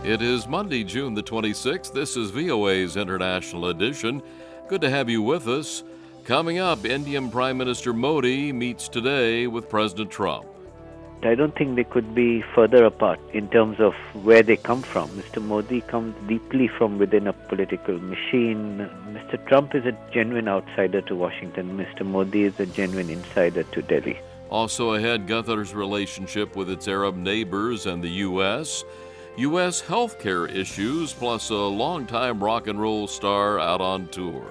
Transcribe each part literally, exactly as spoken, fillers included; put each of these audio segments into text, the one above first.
It is Monday, June the twenty-sixth. This is V O A's International Edition. Good to have you with us. Coming up, Indian Prime Minister Modi meets today with President Trump. I don't think they could be further apart in terms of where they come from. Mister Modi comes deeply from within a political machine. Mister Trump is a genuine outsider to Washington. Mister Modi is a genuine insider to Delhi. Also ahead, Qatar's relationship with its Arab neighbors and the U S U S healthcare issues, plus a longtime rock and roll star out on tour.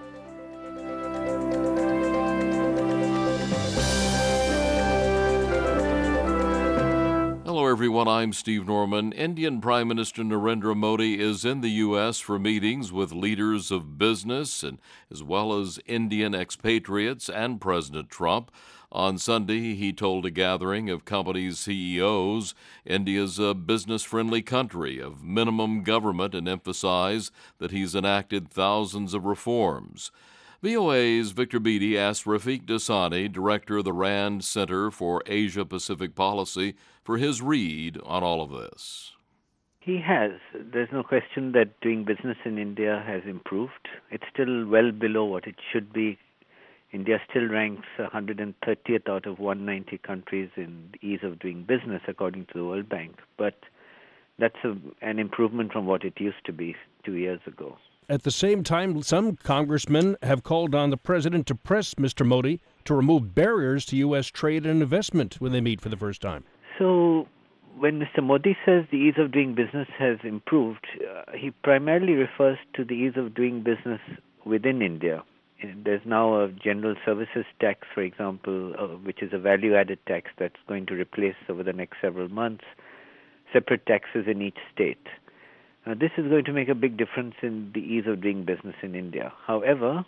Hello, everyone. I'm Steve Norman. Indian Prime Minister Narendra Modi is in the U S for meetings with leaders of business and as well as Indian expatriates and President Trump. On Sunday, he told a gathering of companies' C E Os India's a business-friendly country of minimum government and emphasized that he's enacted thousands of reforms. V O A's Victor Beattie asked Rafiq Dasani, director of the RAND Center for Asia-Pacific Policy, for his read on all of this. He has. There's no question that doing business in India has improved. It's still well below what it should be. India still ranks one hundred thirtieth out of one hundred ninety countries in ease of doing business, according to the World Bank. But that's a, an improvement from what it used to be two years ago. At the same time, some congressmen have called on the president to press Mister Modi to remove barriers to U S trade and investment when they meet for the first time. So when Mister Modi says the ease of doing business has improved, uh, he primarily refers to the ease of doing business within India. There's now a general services tax, for example, uh, which is a value-added tax that's going to replace over the next several months separate taxes in each state. Uh, this is going to make a big difference in the ease of doing business in India. However,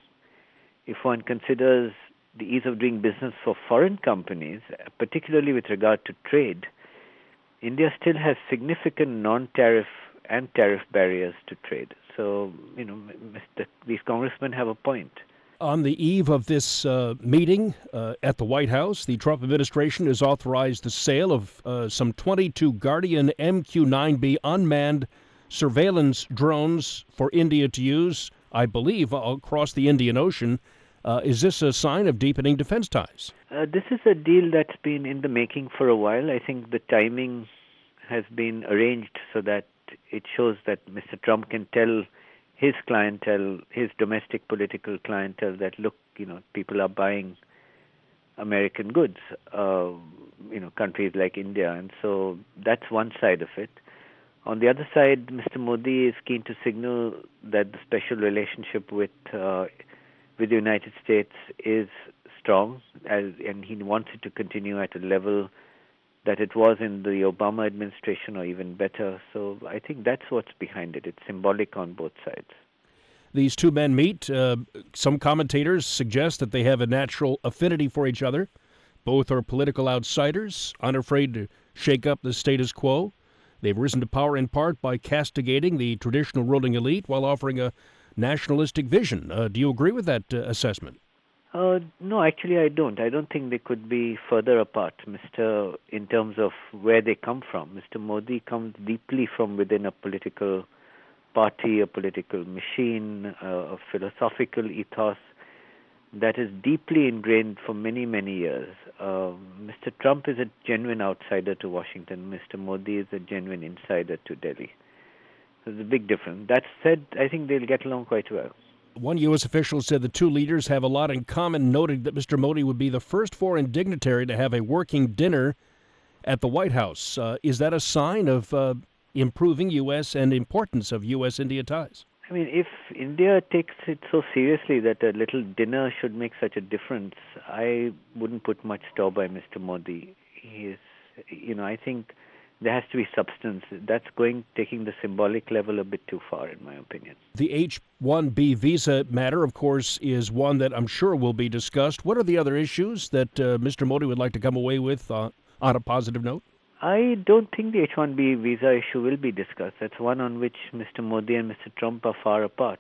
if one considers the ease of doing business for foreign companies, particularly with regard to trade, India still has significant non-tariff and tariff barriers to trade. So, you know, Mister these congressmen have a point. On the eve of this uh, meeting uh, at the White House, the Trump administration has authorized the sale of uh, some twenty-two Guardian M Q nine B unmanned surveillance drones for India to use, I believe, across the Indian Ocean. Uh, is this a sign of deepening defense ties? Uh, this is a deal that's been in the making for a while. I think the timing has been arranged so that it shows that Mister Trump can tell his clientele, his domestic political clientele, that, look, you know, people are buying American goods, uh, you know, countries like India. And so that's one side of it. On the other side, Mister Modi is keen to signal that the special relationship with uh, with the United States is strong, as, and he wants it to continue at a level that it was in the Obama administration or even better. So I think that's what's behind it. It's symbolic on both sides. These two men meet. Uh, some commentators suggest that they have a natural affinity for each other. Both are political outsiders, unafraid to shake up the status quo. They've risen to power in part by castigating the traditional ruling elite while offering a nationalistic vision. Uh, do you agree with that uh, assessment? Uh, no, actually I don't. I don't think they could be further apart, Mister in terms of where they come from. Mister Modi comes deeply from within a political party, a political machine, uh, a philosophical ethos that is deeply ingrained for many, many years. Uh, Mister Trump is a genuine outsider to Washington. Mister Modi is a genuine insider to Delhi. So there's a big difference. That said, I think they'll get along quite well. One U S official said the two leaders have a lot in common, noting that Mister Modi would be the first foreign dignitary to have a working dinner at the White House. Uh, is that a sign of uh, improving U S and importance of U S India ties? I mean, if India takes it so seriously that a little dinner should make such a difference, I wouldn't put much store by Mister Modi. He is, you know, I think there has to be substance. That's going, taking the symbolic level a bit too far, in my opinion. The H one B visa matter, of course, is one that I'm sure will be discussed. What are the other issues that uh, Mister Modi would like to come away with uh, on a positive note? I don't think the H one B visa issue will be discussed. That's one on which Mister Modi and Mister Trump are far apart.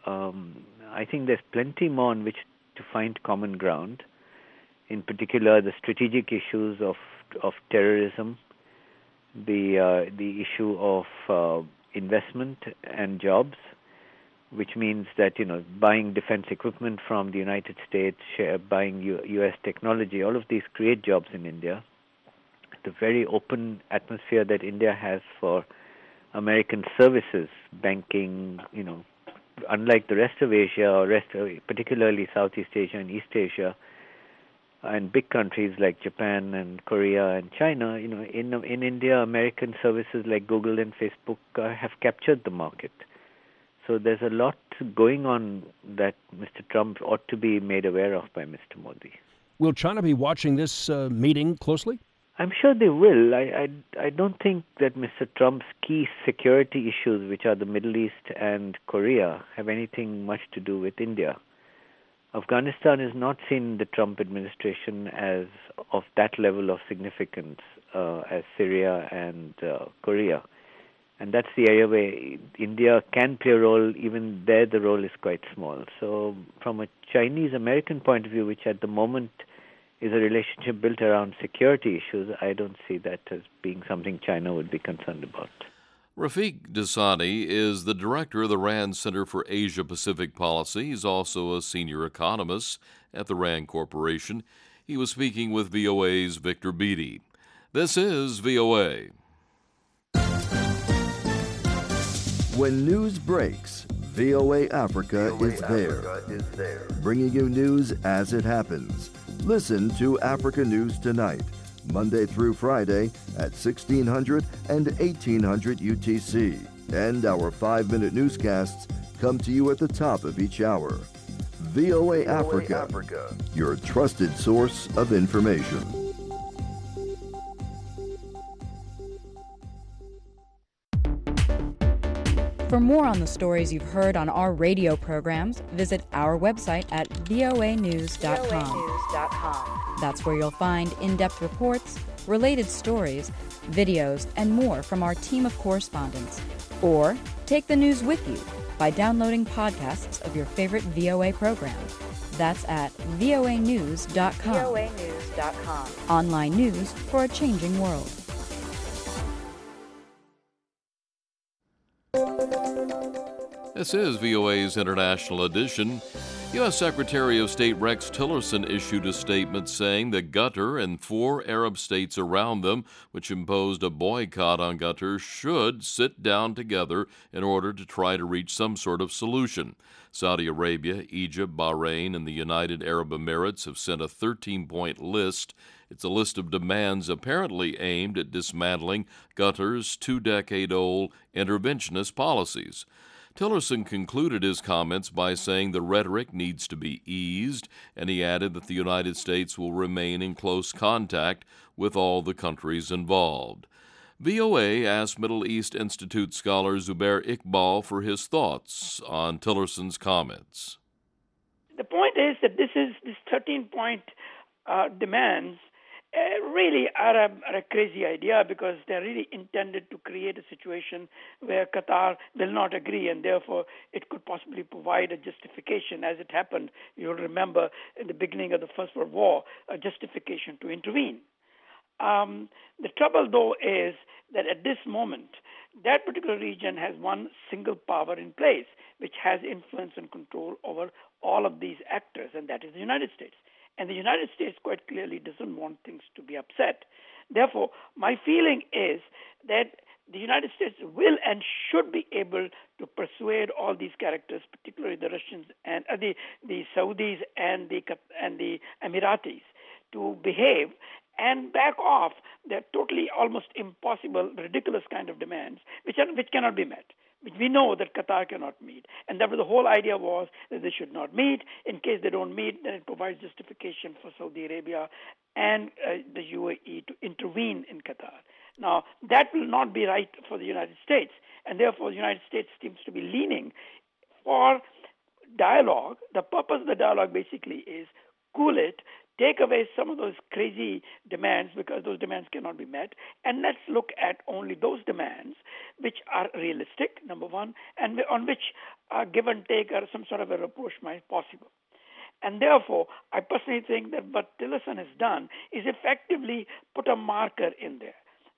Um, I think there's plenty more on which to find common ground, in particular the strategic issues of of terrorism, the uh, the issue of uh, investment and jobs, which means that, you know, buying defense equipment from the United States, share, buying U- U.S. technology, all of these create jobs in India. The very open atmosphere that India has for American services, banking, you know, unlike the rest of Asia, or rest of, particularly Southeast Asia and East Asia, and big countries like Japan and Korea and China, you know, in in India, American services like Google and Facebook uh, have captured the market. So there's a lot going on that Mister Trump ought to be made aware of by Mister Modi. Will China be watching this uh, meeting closely? I'm sure they will. I, I, I don't think that Mister Trump's key security issues, which are the Middle East and Korea, have anything much to do with India. Afghanistan is not seen in the Trump administration as of that level of significance uh, as Syria and uh, Korea. And that's the area where India can play a role. Even there, the role is quite small. So from a Chinese-American point of view, which at the moment is a relationship built around security issues, I don't see that as being something China would be concerned about. Rafiq Dasani is the director of the RAND Center for Asia-Pacific Policy. He's also a senior economist at the RAND Corporation. He was speaking with V O A's Victor Beattie. This is V O A. When news breaks, V O A Africa, V O A is, Africa there, is there, bringing you news as it happens. Listen to Africa News Tonight, Monday through Friday at sixteen hundred and eighteen hundred U T C. And our five-minute newscasts come to you at the top of each hour. V O A, V O A Africa, Africa, your trusted source of information. For more on the stories you've heard on our radio programs, visit our website at voa news dot com. That's where you'll find in-depth reports, related stories, videos, and more from our team of correspondents. Or take the news with you by downloading podcasts of your favorite V O A program. That's at voa news dot com. voa news dot com. Online news for a changing world. This is V O A's International Edition. U S. Secretary of State Rex Tillerson issued a statement saying that Qatar and four Arab states around them, which imposed a boycott on Qatar, should sit down together in order to try to reach some sort of solution. Saudi Arabia, Egypt, Bahrain, and the United Arab Emirates have sent a thirteen-point list. It's a list of demands apparently aimed at dismantling Qatar's two-decade-old interventionist policies. Tillerson concluded his comments by saying the rhetoric needs to be eased, and he added that the United States will remain in close contact with all the countries involved. V O A asked Middle East Institute scholar Zubair Iqbal for his thoughts on Tillerson's comments. The point is that this is this thirteen-point uh, demands Uh, really are a, are a crazy idea, because they're really intended to create a situation where Qatar will not agree, and therefore it could possibly provide a justification, as it happened, you'll remember, in the beginning of the First World War, a justification to intervene. Um, the trouble, though, is that at this moment, that particular region has one single power in place, which has influence and control over all of these actors, and that is the United States. And the United States quite clearly doesn't want things to be upset. Therefore, my feeling is that the United States will and should be able to persuade all these characters, particularly the Russians and uh, the the Saudis and the and the Emiratis, to behave and back off their totally almost impossible, ridiculous kind of demands, which are, which cannot be met, which we know that Qatar cannot meet. And that was the whole idea, was that they should not meet. In case they don't meet, then it provides justification for Saudi Arabia and uh, the U A E to intervene in Qatar. Now, that will not be right for the United States, and therefore the United States seems to be leaning for dialogue. The purpose of the dialogue basically is cool it, take away some of those crazy demands, because those demands cannot be met, and let's look at only those demands which are realistic, number one, and on which a give and take or some sort of a rapprochement is possible. And therefore, I personally think that what Tillerson has done is effectively put a marker in there.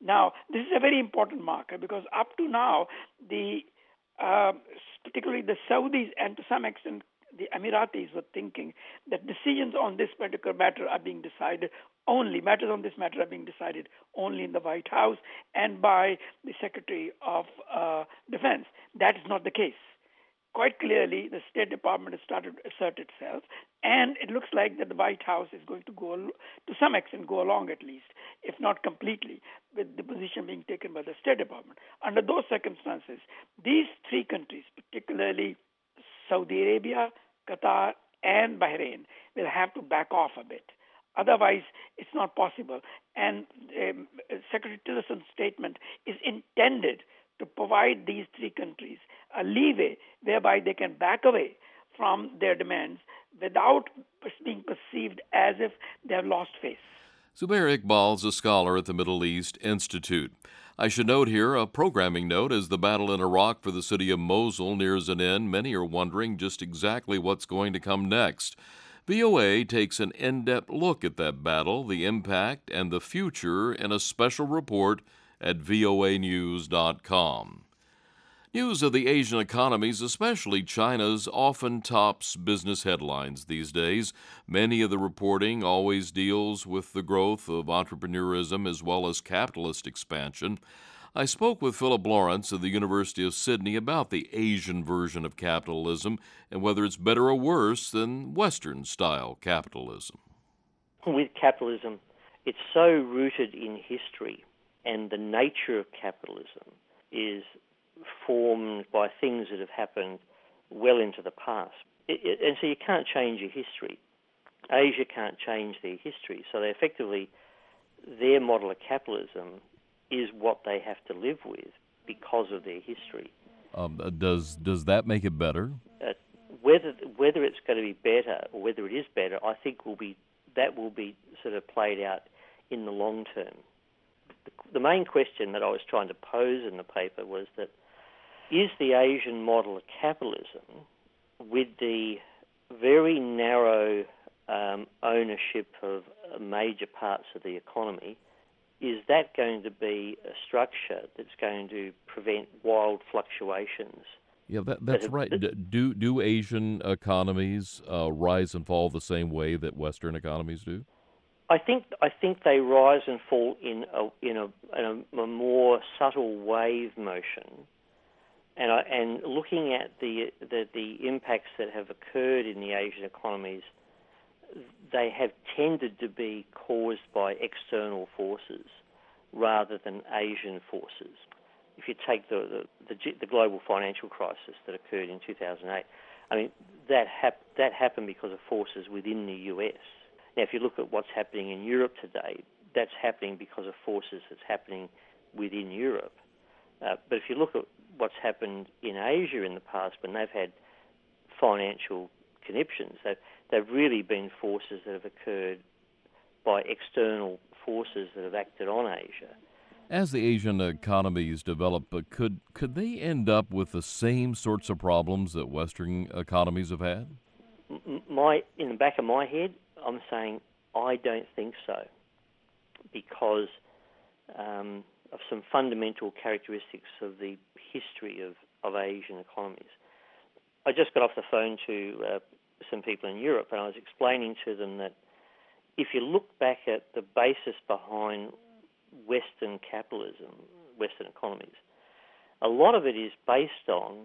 Now, this is a very important marker because up to now, the uh, particularly the Saudis and to some extent the Emiratis were thinking that decisions on this particular matter are being decided only, matters on this matter are being decided only in the White House and by the Secretary of uh, Defense. That is not the case. Quite clearly, the State Department has started to assert itself, and it looks like that the White House is going to go, to some extent, go along at least, if not completely, with the position being taken by the State Department. Under those circumstances, these three countries, particularly Saudi Arabia, Qatar, and Bahrain, will have to back off a bit. Otherwise, it's not possible. And um, Secretary Tillerson's statement is intended to provide these three countries a leeway whereby they can back away from their demands without being perceived as if they have lost face. Zubair Iqbal is a scholar at the Middle East Institute. I should note here a programming note as the battle in Iraq for the city of Mosul nears an end. Many are wondering just exactly what's going to come next. V O A takes an in-depth look at that battle, the impact, and the future in a special report at V O A news dot com. News of the Asian economies, especially China's, often tops business headlines these days. Many of the reporting always deals with the growth of entrepreneurism as well as capitalist expansion. I spoke with Philip Lawrence of the University of Sydney about the Asian version of capitalism and whether it's better or worse than Western-style capitalism. With capitalism, it's so rooted in history, and the nature of capitalism is formed by things that have happened well into the past. It, it, and so you can't change your history. Asia can't change their history. So they effectively, their model of capitalism is what they have to live with because of their history. Um, does does that make it better? Uh, whether whether it's going to be better or whether it is better, I think will be that will be sort of played out in the long term. The, the main question that I was trying to pose in the paper was that is the Asian model of capitalism, with the very narrow um, ownership of major parts of the economy, is that going to be a structure that's going to prevent wild fluctuations? Yeah, that, that's right. Do do Asian economies uh, rise and fall the same way that Western economies do? I think I think they rise and fall in a in a, in a, a more subtle wave motion. And, I, and looking at the, the the impacts that have occurred in the Asian economies, they have tended to be caused by external forces rather than Asian forces. If you take the the, the, the global financial crisis that occurred in two thousand eight, I mean that hap- that happened because of forces within the U S. Now, if you look at what's happening in Europe today, that's happening because of forces that's happening within Europe. Uh, but if you look at what's happened in Asia in the past when they've had financial conniptions, they've, they've really been forces that have occurred by external forces that have acted on Asia. As the Asian economies develop, uh, could could they end up with the same sorts of problems that Western economies have had? My in the back of my head, I'm saying I don't think so, because um, of some fundamental characteristics of the history of, of Asian economies. I just got off the phone to uh, some people in Europe, and I was explaining to them that if you look back at the basis behind Western capitalism, Western economies, a lot of it is based on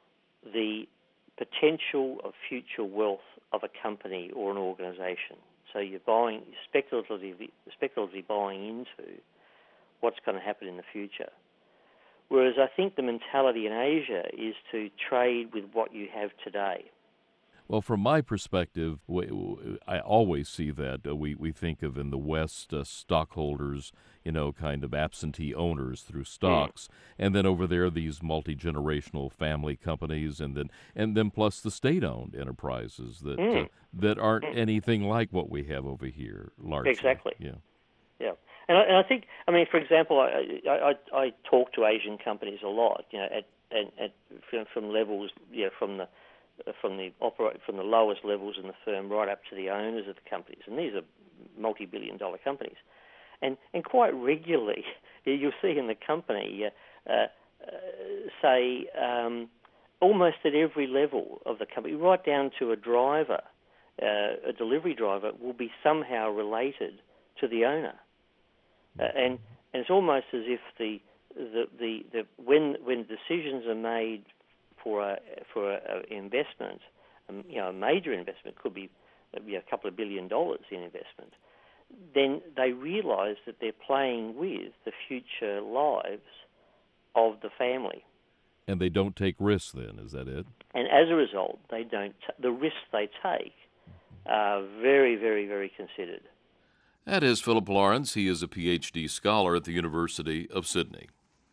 the potential of future wealth of a company or an organisation. So you're buying, speculatively, speculatively buying into what's going to happen in the future. Whereas I think the mentality in Asia is to trade with what you have today. Well, from my perspective, I always see that. Uh, we, we think of in the West uh, stockholders, you know, kind of absentee owners through stocks, mm. and then over there these multi-generational family companies, and then and then plus the state-owned enterprises that mm. uh, that aren't mm. anything like what we have over here, largely. Exactly. Yeah. Yeah. And I, and I think, I mean, for example, I, I, I talk to Asian companies a lot, you know, at, at, at from, from levels, you know, from the from the operate from the lowest levels in the firm right up to the owners of the companies, and these are multi-billion dollar companies. And, and quite regularly, you'll see in the company, uh, uh, say, um, almost at every level of the company, right down to a driver, uh, a delivery driver, will be somehow related to the owner. Uh, and, and it's almost as if the the, the, the when when decisions are made for a for an investment, um, you know, a major investment, could be, be a couple of billion dollars in investment, then they realise that they're playing with the future lives of the family. And they don't take risks then, is that it? And as a result, they don't t- the risks they take are very, very, very considered. That is Philip Lawrence. He is a P H D scholar at the University of Sydney.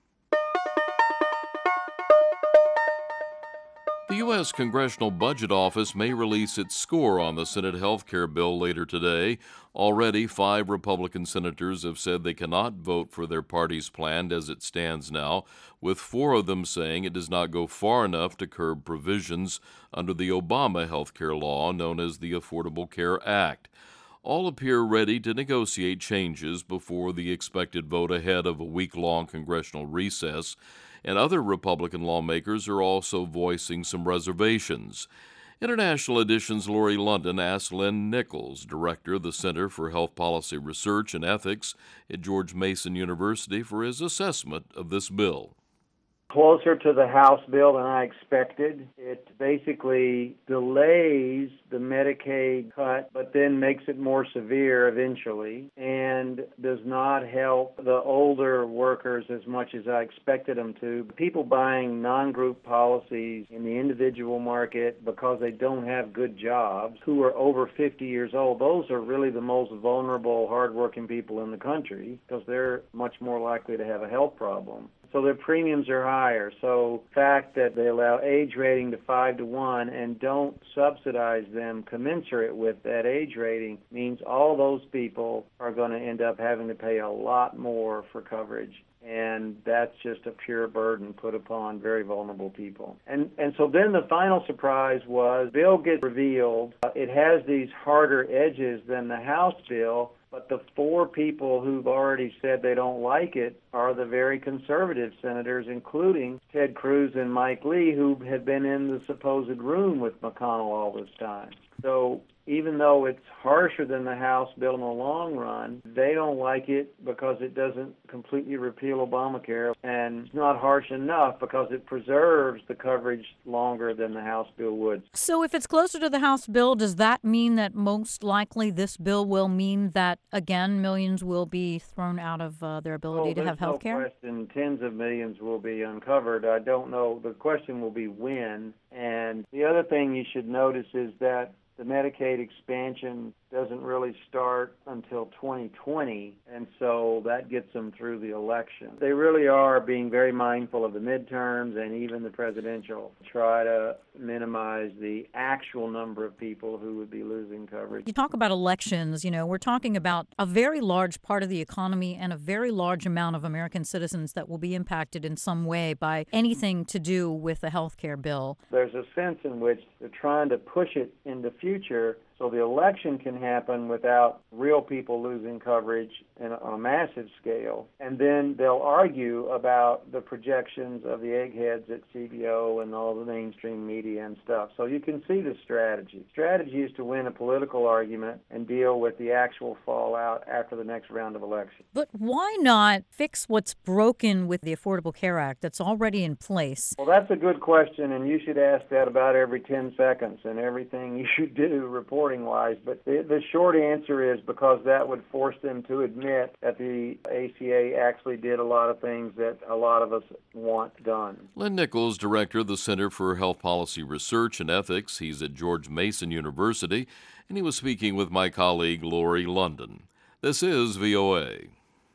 The U S Congressional Budget Office may release its score on the Senate health care bill later today. Already, five Republican senators have said they cannot vote for their party's plan as it stands now, with four of them saying it does not go far enough to curb provisions under the Obama health care law known as the Affordable Care Act. All appear ready to negotiate changes before the expected vote ahead of a week-long congressional recess, and other Republican lawmakers are also voicing some reservations. International Edition's Laurie London asked Lynn Nichols, director of the Center for Health Policy Research and Ethics at George Mason University, for his assessment of this bill. Closer to the House bill than I expected. It basically delays the Medicaid cut, but then makes it more severe eventually, and does not help the older workers as much as I expected them to. People buying non-group policies in the individual market because they don't have good jobs, who are over fifty years old, those are really the most vulnerable, hardworking people in the country because they're much more likely to have a health problem. So their premiums are higher. So the fact that they allow age rating to five to one and don't subsidize them commensurate with that age rating means all those people are going to end up having to pay a lot more for coverage. And that's just a pure burden put upon very vulnerable people. And and so then the final surprise was, the bill gets revealed. Uh, it has these harder edges than the House bill, but the four people who've already said they don't like it are the very conservative senators, including Ted Cruz and Mike Lee, who have been in the supposed room with McConnell all this time. So even though it's harsher than the House bill in the long run, they don't like it because it doesn't completely repeal Obamacare, and it's not harsh enough because it preserves the coverage longer than the House bill would. So if it's closer to the House bill, does that mean that most likely this bill will mean that, again, millions will be thrown out of uh, their ability oh, to have health care? There's no question tens of millions will be uncovered. I don't know. The question will be when. And the other thing you should notice is that the Medicaid expansion doesn't really start until twenty twenty, and so that gets them through the election. They really are being very mindful of the midterms and even the presidential, try to minimize the actual number of people who would be losing coverage. You talk about elections, you know, we're talking about a very large part of the economy and a very large amount of American citizens that will be impacted in some way by anything to do with the health care bill. There's a sense in which they're trying to push it in the future so the election can happen without real people losing coverage in, on a massive scale. And then they'll argue about the projections of the eggheads at C B O and all the mainstream media and stuff. So you can see the strategy. Strategy is to win a political argument and deal with the actual fallout after the next round of elections. But why not fix what's broken with the Affordable Care Act that's already in place? Well, that's a good question, and you should ask that about every ten seconds and everything you should do report wise, but the, the short answer is because that would force them to admit that the A C A actually did a lot of things that a lot of us want done. Lynn Nichols, director of the Center for Health Policy Research and Ethics. He's at George Mason University, and he was speaking with my colleague Laurie London. This is V O A.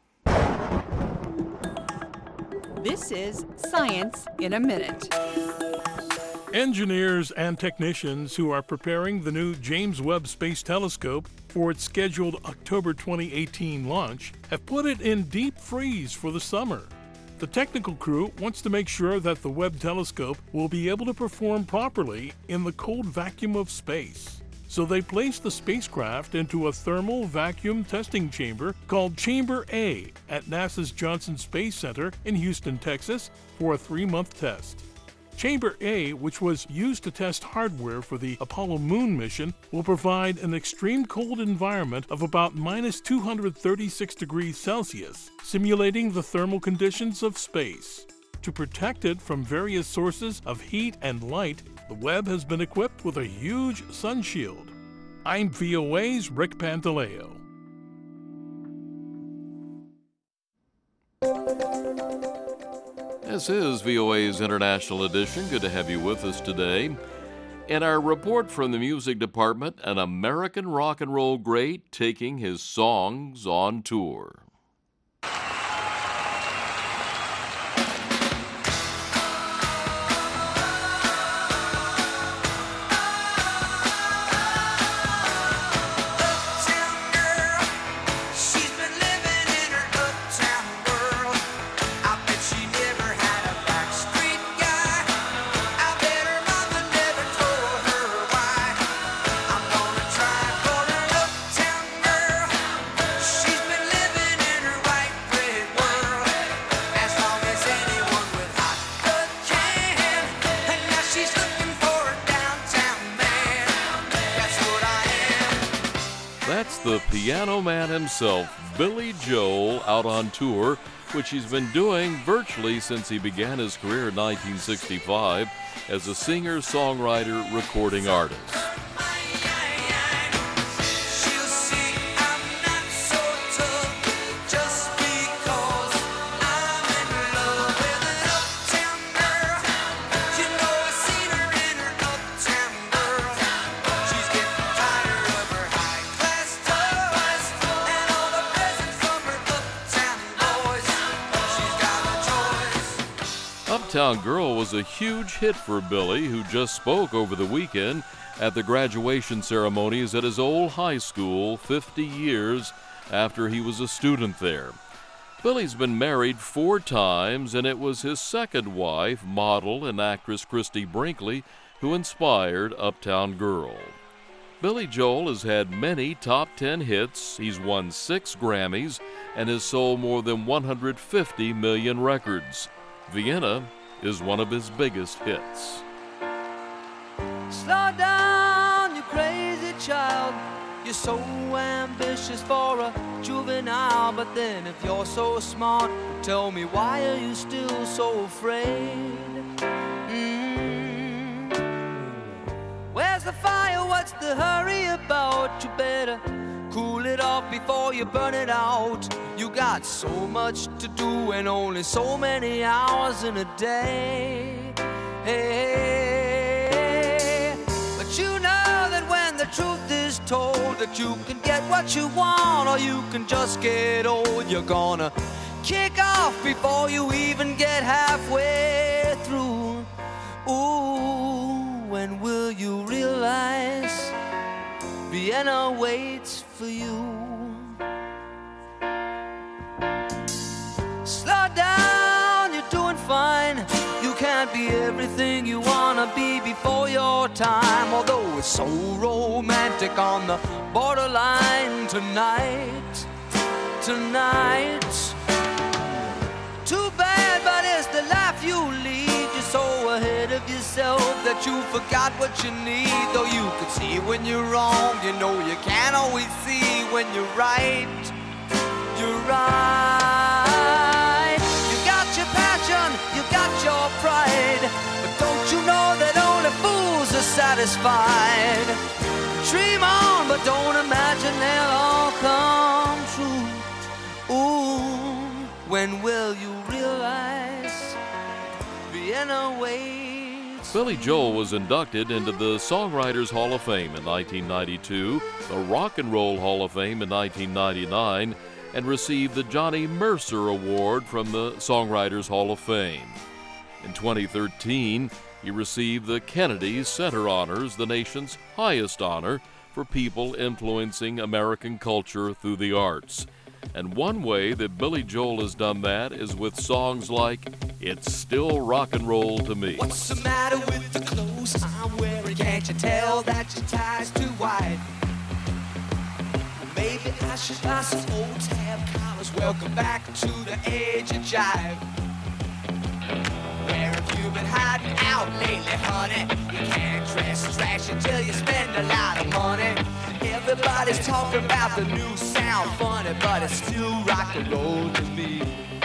This is Science in a Minute. Engineers and technicians who are preparing the new James Webb Space Telescope for its scheduled October twenty eighteen launch have put it in deep freeze for the summer. The technical crew wants to make sure that the Webb telescope will be able to perform properly in the cold vacuum of space. So they placed the spacecraft into a thermal vacuum testing chamber called Chamber A at NASA's Johnson Space Center in Houston, Texas, for a three-month test. Chamber A, which was used to test hardware for the Apollo Moon mission, will provide an extreme cold environment of about minus two hundred thirty-six degrees Celsius, simulating the thermal conditions of space. To protect it from various sources of heat and light, the Webb has been equipped with a huge sun shield. I'm V O A's Rick Pantaleo. This is V O A's International Edition. Good to have you with us today. In our report from the music department, an American rock and roll great taking his songs on tour. That's the piano man himself, Billy Joel, out on tour, which he's been doing virtually since he began his career in nineteen sixty-five as a singer, songwriter, recording artist. Uptown Girl was a huge hit for Billy, who just spoke over the weekend at the graduation ceremonies at his old high school fifty years after he was a student there. Billy's been married four times, and it was his second wife, model and actress Christy Brinkley, who inspired Uptown Girl. Billy Joel has had many top ten hits, he's won six Grammys, and has sold more than one hundred fifty million records. Vienna is one of his biggest hits. Slow down, you crazy child. You're so ambitious for a juvenile. But then if you're so smart, tell me, why are you still so afraid? Mm. Where's the fire? What's the hurry about? You better cool it off before you burn it out. You got so much to do and only so many hours in a day. Hey, but you know that when the truth is told, that you can get what you want or you can just get old. You're gonna kick off before you even get halfway through. Ooh, when will you realize Vienna waits for you? Slow down, you're doing fine. You can't be everything you wanna be before your time. Although it's so romantic on the borderline tonight, tonight. Too bad, but it's the life you lead. You're so ahead of yourself that you forgot what you need. Though you can see when you're wrong, you know you can't always see when you're right. You're right. You got your passion, you got your pride, but don't you know that only fools are satisfied? Dream on, but don't imagine they'll all come true. Ooh, when will you realize Vienna waits? Billy Joel was inducted into the Songwriters Hall of Fame in nineteen ninety-two, the Rock and Roll Hall of Fame in nineteen ninety-nine, and received the Johnny Mercer Award from the Songwriters Hall of Fame. In twenty thirteen, he received the Kennedy Center Honors, the nation's highest honor for people influencing American culture through the arts. And one way that Billy Joel has done that is with songs like It's Still Rock and Roll to Me. What's the matter with the clothes I'm wearing? Can't Can't you tell that your tie's too wide? Maybe I should buy some old tab collars. Welcome back to the age of jive. Where have you been hiding out lately, honey? You can't dress trash until you spend a lot of money. Everybody's talking about the new sound funny, but it's still rock and roll to me.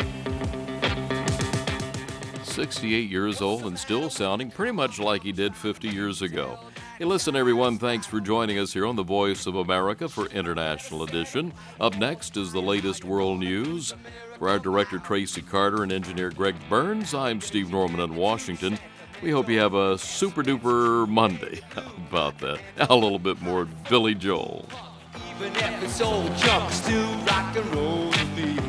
sixty-eight years old and still sounding pretty much like he did fifty years ago. Hey, listen, everyone, thanks for joining us here on the Voice of America for International Edition. Up next is the latest world news. For our director, Tracy Carter, and engineer Greg Burns, I'm Steve Norman in Washington. We hope you have a super-duper Monday. How about that? Now a little bit more Billy Joel. Even if it's old junk, still rock and roll to me.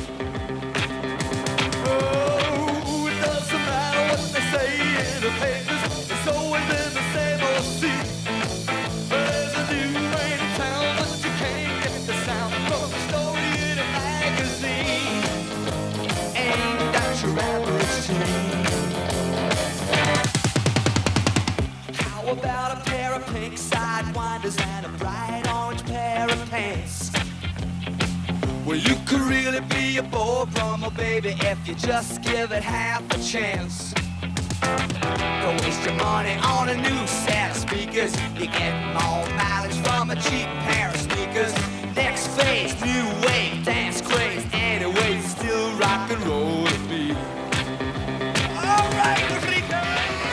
Oh, it doesn't matter what they say in the papers. It's always in the same old scene. There's a new rain in town, but you can't get the sound from a story in a magazine. Ain't that your average teen? How about a pair of pink sidewinders and a bright orange pair of pants? Well, you could really be a boy from a baby if you just give it half a chance. Don't waste your money on a new set of speakers. You get more mileage from a cheap pair of sneakers. Next phase, new wave, dance craze. Anyway, still rock and roll to me. All right, Rico.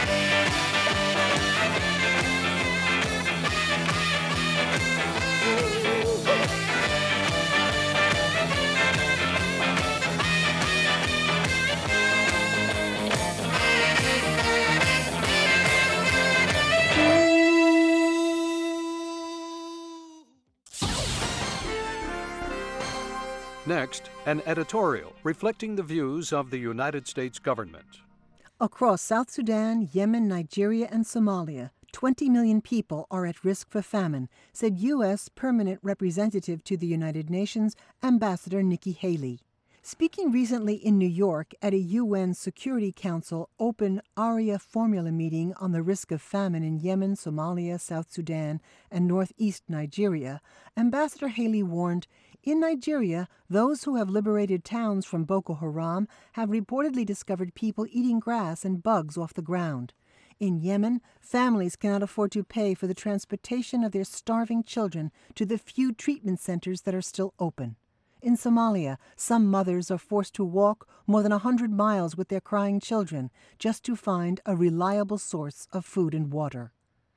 Next, an editorial reflecting the views of the United States government. Across South Sudan, Yemen, Nigeria, and Somalia, twenty million people are at risk for famine, said U S Permanent Representative to the United Nations, Ambassador Nikki Haley. Speaking recently in New York at a U N Security Council open ARIA formula meeting on the risk of famine in Yemen, Somalia, South Sudan, and northeast Nigeria, Ambassador Haley warned, in Nigeria, those who have liberated towns from Boko Haram have reportedly discovered people eating grass and bugs off the ground. In Yemen, families cannot afford to pay for the transportation of their starving children to the few treatment centers that are still open. In Somalia, some mothers are forced to walk more than a hundred miles with their crying children just to find a reliable source of food and water.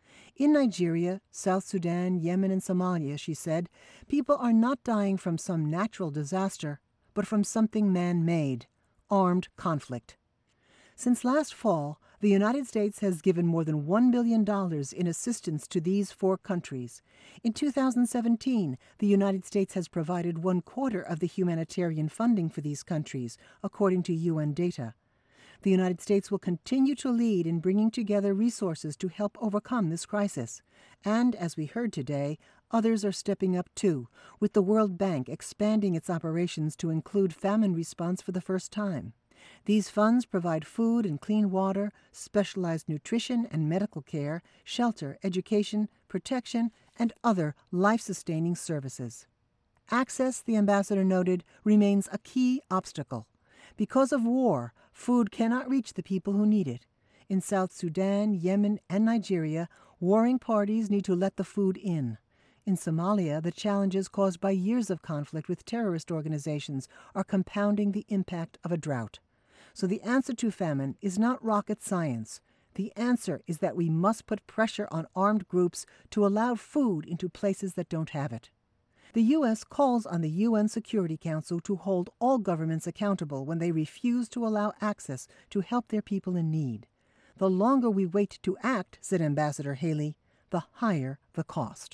In Nigeria, South Sudan, Yemen, and Somalia, she said, people are not dying from some natural disaster, but from something man-made, armed conflict. Since last fall, the United States has given more than one billion dollars in assistance to these four countries. In two thousand seventeen, the United States has provided one quarter of the humanitarian funding for these countries, according to U N data. The United States will continue to lead in bringing together resources to help overcome this crisis. And, as we heard today, others are stepping up too, with the World Bank expanding its operations to include famine response for the first time. These funds provide food and clean water, specialized nutrition and medical care, shelter, education, protection, and other life-sustaining services. Access, the ambassador noted, remains a key obstacle. Because of war, food cannot reach the people who need it. In South Sudan, Yemen, and Nigeria, warring parties need to let the food in. In Somalia, the challenges caused by years of conflict with terrorist organizations are compounding the impact of a drought. So the answer to famine is not rocket science. The answer is that we must put pressure on armed groups to allow food into places that don't have it. The U S calls on the U N Security Council to hold all governments accountable when they refuse to allow access to help their people in need. The longer we wait to act, said Ambassador Haley, the higher the cost.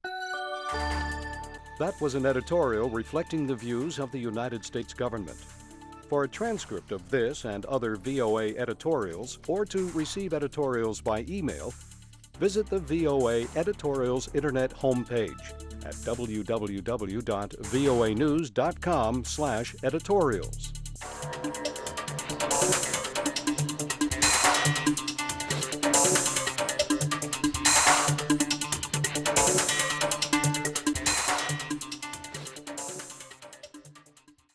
That was an editorial reflecting the views of the United States government. For a transcript of this and other V O A editorials, or to receive editorials by email, visit the V O A Editorials Internet homepage at w w w dot v o a news dot com slash editorials.